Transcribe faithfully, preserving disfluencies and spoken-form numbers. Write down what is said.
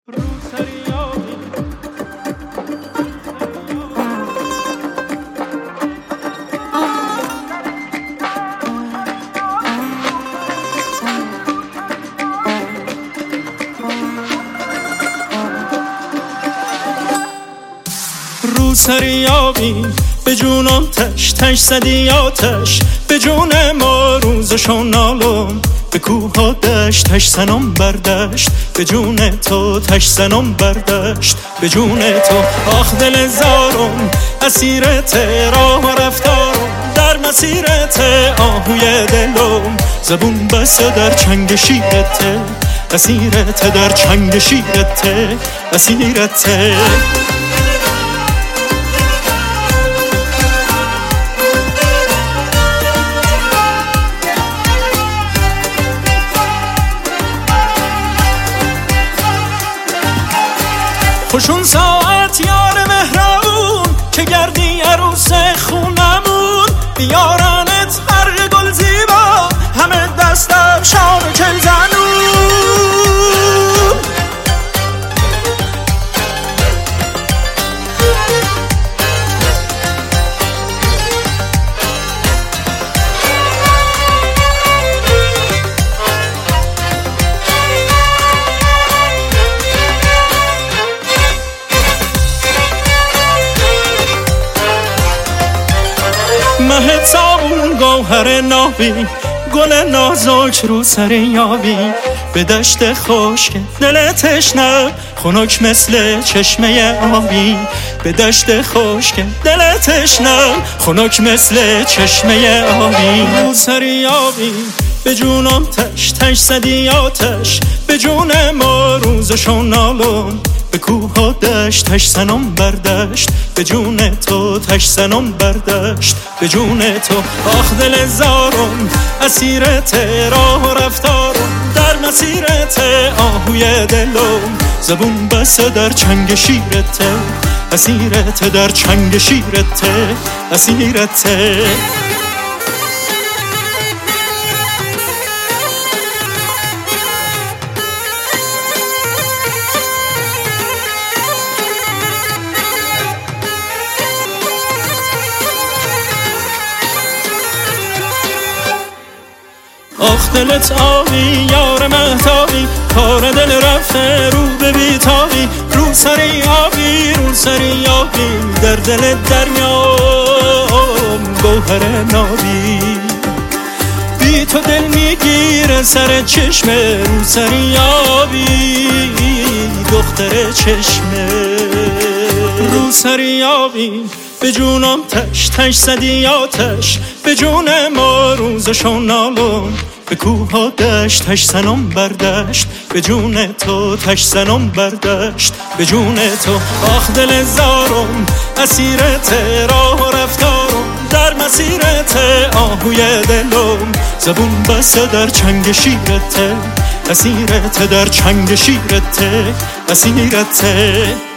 روسریابی به جونم تش تش زدی آتش به جون ما روزشو نالم به کوه ها دشت تش زنم بردشت به جون تو تش زنم بردشت به جون تو آخ دل زارم اسیرت راه رفتارم در مسیرت آهوی دلم زبون بسته در چنگ شیرت اسیرت در چنگ شیرت اسیرت خوشون ساعت یار مهربون که گردی عروس خونمون بیارنت هر گل زیبا همه دستم شام کل زنون مه صابون گوهر نابی گل نازک رو سر یابی به دشت خشک دل تشنه خنک مثل چشمه آبی به دشت خشک دل تشنه خنک مثل چشمه آبی رو سر یابی به جونم تش تش زدی آتش به جون ما روزشو نالم به کوه ها دشت تش زنم بردشت به جون تو تش زنم بردشت به جون تو آخ دل زارم اسیرت راه رفتارم در مسیرت آهوی دلم زبون بسته در چنگ شیرت اسیرت در چنگ شیرت اسیرت آخ دلت آبی یار مهتابی کار دل رفته رو به بیتابی رو سری آبی رو سری آبی در دل دریام گوهر نابی بی تو دل میگیره سر چشمه رو سری آبی دختر چشمه رو سری آبی به جونم تش تش زدی آتش به جون ما روزشو نالم به کوه ها دشت تش زنم بردشت به جون تو تش زنم بردشت به جون تو آخ دل زارم اسیرت راه رفتارم در مسیرت آهوی دلم زبون بسته در چنگ شیرت اسیرت در چنگ شیرت اسیرت